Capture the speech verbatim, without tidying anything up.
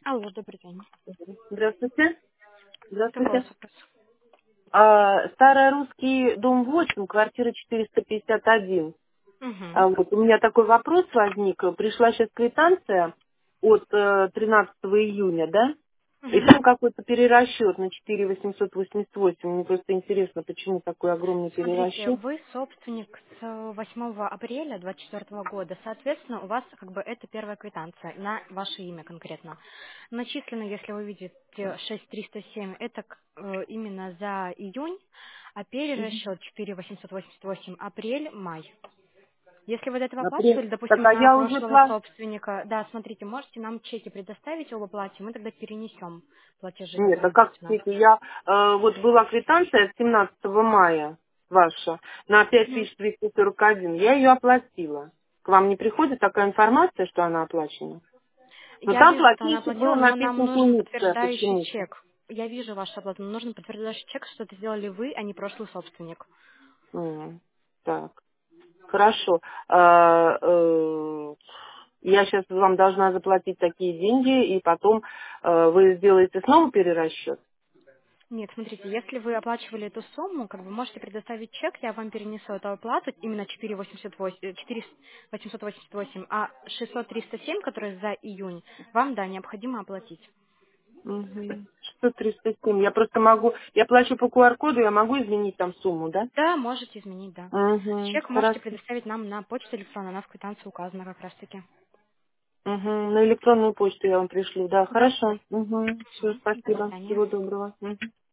Алло, добрый день. Здравствуйте. Какой у Здравствуйте. вас вопрос? А, Старый русский, дом восемь, квартира четыреста пятьдесят один. Угу. А вот у меня такой вопрос возник. Пришла сейчас квитанция от э, тринадцатого июня, да? И Угу. там какой-то перерасчет на четыре тысячи восемьсот восемьдесят восемь. Мне просто интересно, почему такой огромный Смотрите, перерасчет. вы собственник с восьмого апреля двадцать четвёртого года. Соответственно, у вас как бы это первая квитанция на ваше имя конкретно. Начислено, если вы видите шесть тысяч триста семь, это к- э, именно за июнь, а Мгм. перерасчет четыре тысячи восемьсот восемьдесят восемь апрель-май. Если вы до этого Апрель. оплачивали, Так, допустим, а на я уже прошлого пла... собственника, да, смотрите, можете нам чеки предоставить об оплате, мы тогда перенесем платежи, Нет, которые а как будут у нас. видите, я э, вот была квитанция семнадцатого мая ваша на пять Мгм. тысяч двести сорок один. Я ее оплатила. К вам не приходит такая информация, что она оплачена? Но Я там вижу, что она платежчик был оплатила, но нам написан нужен Феникса подтверждающий почему-то. чек. Я вижу вашу оплату, но нужен подтверждающий чек, что это сделали вы, а не прошлый собственник. М, Так, хорошо. А, э, я сейчас вам должна заплатить такие деньги, и потом э, вы сделаете снова перерасчет? Нет, смотрите, если вы оплачивали эту сумму, как бы можете предоставить чек, я вам перенесу эту оплату, именно четыре тысячи восемьсот восемь, э, четыре тысячи восемьсот восемьдесят восемь, а шестьсот триста семь, которые за июнь, вам, да, необходимо оплатить. Угу. Что триста семь? Я просто могу, я плачу по Q R-коду, я могу изменить там сумму, да? Да, можете изменить, да. Угу, Чек можете хорошо. предоставить нам на почту электронную, она в квитанции указана как раз таки. Угу, на электронную почту я вам пришлю, да, Да. хорошо. Угу, все, Мгм. До спасибо, свидания. всего доброго. Мгм.